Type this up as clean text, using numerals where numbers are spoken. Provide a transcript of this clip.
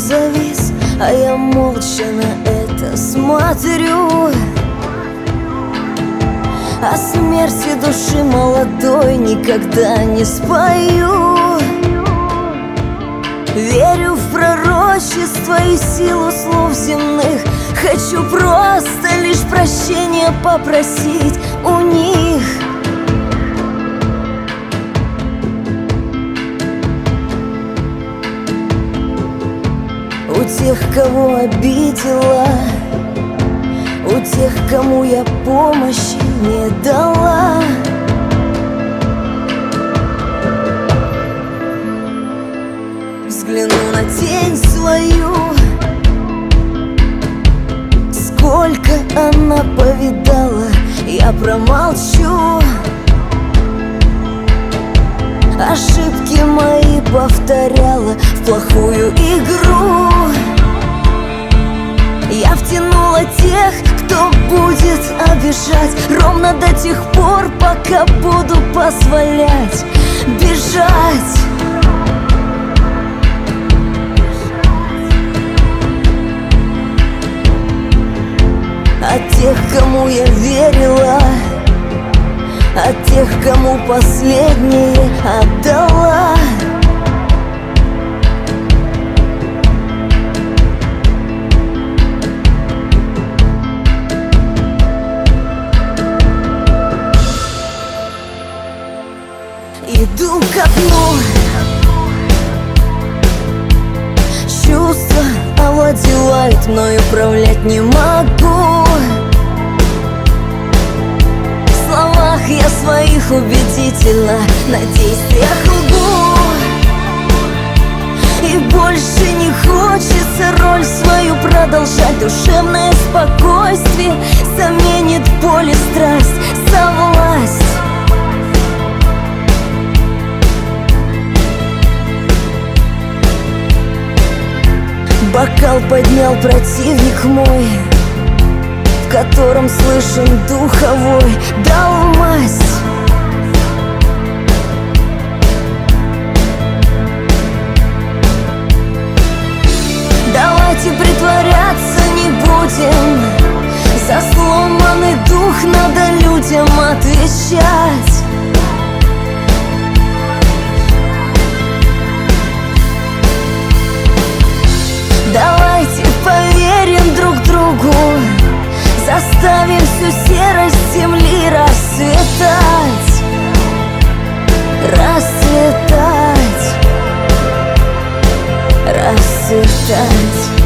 завис, а я молча на это смотрю. О смерти души молодой никогда не спою. Верю в пророчество и силу слов земных. Хочу просто лишь прощения попросить у них. У тех, кого обидела, у тех, кому я помощи не дала. Взгляну на тень свою, сколько она повидала, я промолчу. Ошибки мои повторяла в плохую игру. Я втянула тех, кто будет обижать, ровно до тех пор, пока буду позволять бежать. От тех, кому я верила, от тех, кому последнее отдала. Иду к окну, чувства овладевают мной, управлять не могу. В словах я своих убедительно, на действиях лгу. И больше не хочется роль свою продолжать. Душевное спокойствие заменит боль и страсть за власть. Бокал поднял противник мой, в котором слышен духовой, дал масть. Давайте притворяться не будем, за сломанный дух надо людям отвечать. Давайте поверим друг другу, заставим всю серость земли расцветать, расцветать, расцветать.